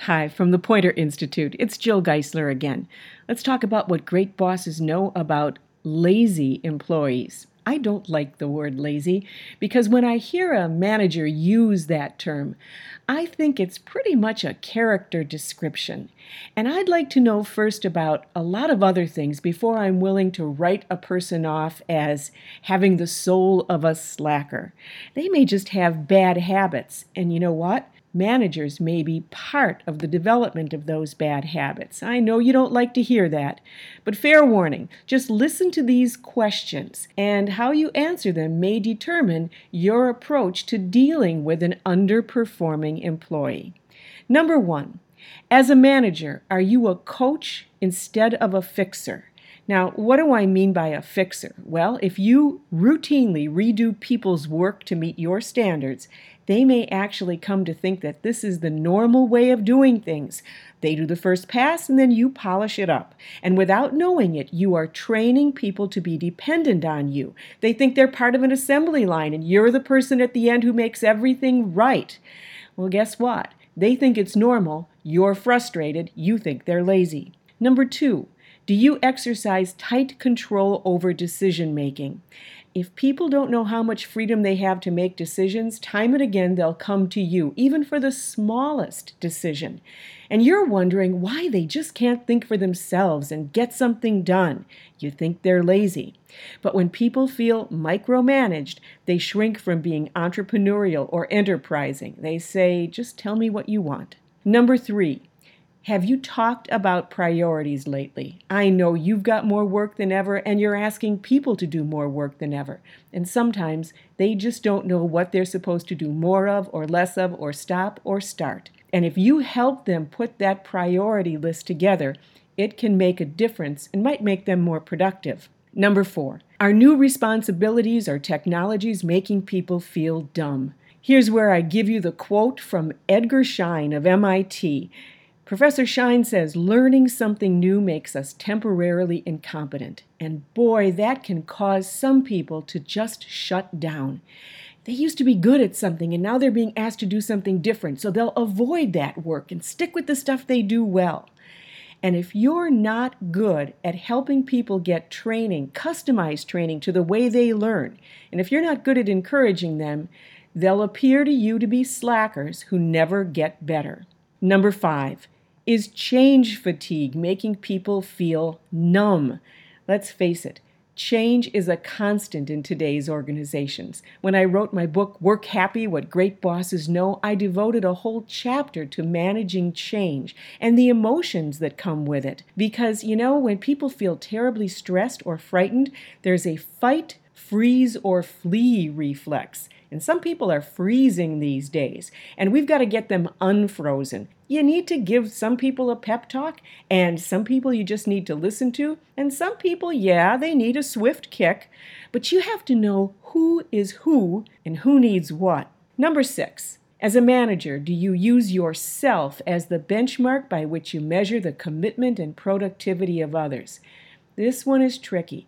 Hi, from the Pointer Institute. It's Jill Geisler again. Let's talk about what great bosses know about lazy employees. I don't like the word lazy because when I hear a manager use that term, I think it's pretty much a character description. And I'd like to know first about a lot of other things before I'm willing to write a person off as having the soul of a slacker. They may just have bad habits, and you know what? Managers may be part of the development of those bad habits. I know you don't like to hear that, but fair warning, just listen to these questions, and how you answer them may determine your approach to dealing with an underperforming employee. Number 1, as a manager, are you a coach instead of a fixer? Now, what do I mean by a fixer? Well, if you routinely redo people's work to meet your standards, they may actually come to think that this is the normal way of doing things. They do the first pass and then you polish it up. And without knowing it, you are training people to be dependent on you. They think they're part of an assembly line and you're the person at the end who makes everything right. Well, guess what? They think it's normal. You're frustrated. You think they're lazy. Number 2, do you exercise tight control over decision making? If people don't know how much freedom they have to make decisions, time and again they'll come to you, even for the smallest decision. And you're wondering why they just can't think for themselves and get something done. You think they're lazy. But when people feel micromanaged, they shrink from being entrepreneurial or enterprising. They say, just tell me what you want. Number 3. Have you talked about priorities lately? I know you've got more work than ever and you're asking people to do more work than ever. And sometimes they just don't know what they're supposed to do more of or less of or stop or start. And if you help them put that priority list together, it can make a difference and might make them more productive. Number 4, are new responsibilities or technologies making people feel dumb? Here's where I give you the quote from Edgar Schein of MIT. Professor Schein says, learning something new makes us temporarily incompetent. And boy, that can cause some people to just shut down. They used to be good at something and now they're being asked to do something different, so they'll avoid that work and stick with the stuff they do well. And if you're not good at helping people get training, customized training to the way they learn, and if you're not good at encouraging them, they'll appear to you to be slackers who never get better. Number 5. Is change fatigue making people feel numb? Let's face it, change is a constant in today's organizations. When I wrote my book, Work Happy, What Great Bosses Know, I devoted a whole chapter to managing change and the emotions that come with it. Because, when people feel terribly stressed or frightened, there's a fight, freeze, or flee reflex. And some people are freezing these days, and we've got to get them unfrozen. You need to give some people a pep talk, and some people you just need to listen to, and some people, they need a swift kick, but you have to know who is who and who needs what. Number 6, as a manager, do you use yourself as the benchmark by which you measure the commitment and productivity of others? This one is tricky.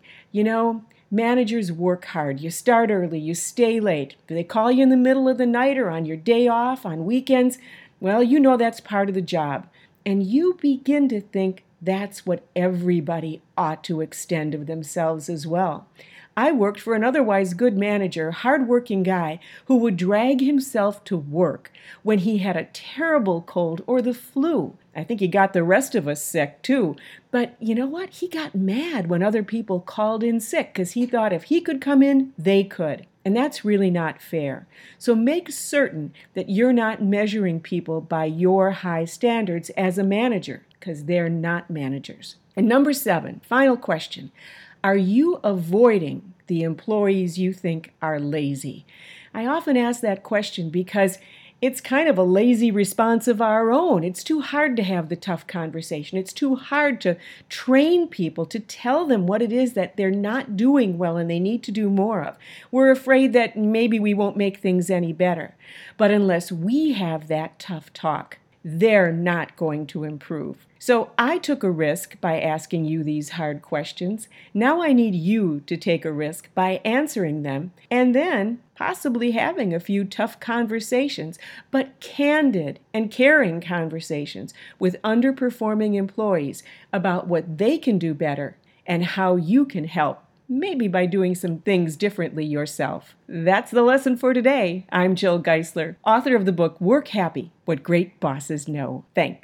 Managers work hard. You start early, you stay late. If they call you in the middle of the night or on your day off, on weekends, well, that's part of the job. And you begin to think that's what everybody ought to extend of themselves as well. I worked for an otherwise good manager, hard-working guy who would drag himself to work when he had a terrible cold or the flu. I think he got the rest of us sick too. But you know what? He got mad when other people called in sick because he thought if he could come in, they could. And that's really not fair. So make certain that you're not measuring people by your high standards as a manager, because they're not managers. And number 7, final question. Are you avoiding the employees you think are lazy? I often ask that question because it's kind of a lazy response of our own. It's too hard to have the tough conversation. It's too hard to train people, to tell them what it is that they're not doing well and they need to do more of. We're afraid that maybe we won't make things any better. But unless we have that tough talk, they're not going to improve. So I took a risk by asking you these hard questions. Now I need you to take a risk by answering them and then possibly having a few tough conversations, but candid and caring conversations with underperforming employees about what they can do better and how you can help, maybe by doing some things differently yourself. That's the lesson for today. I'm Jill Geisler, author of the book Work Happy: What Great Bosses Know. Thanks.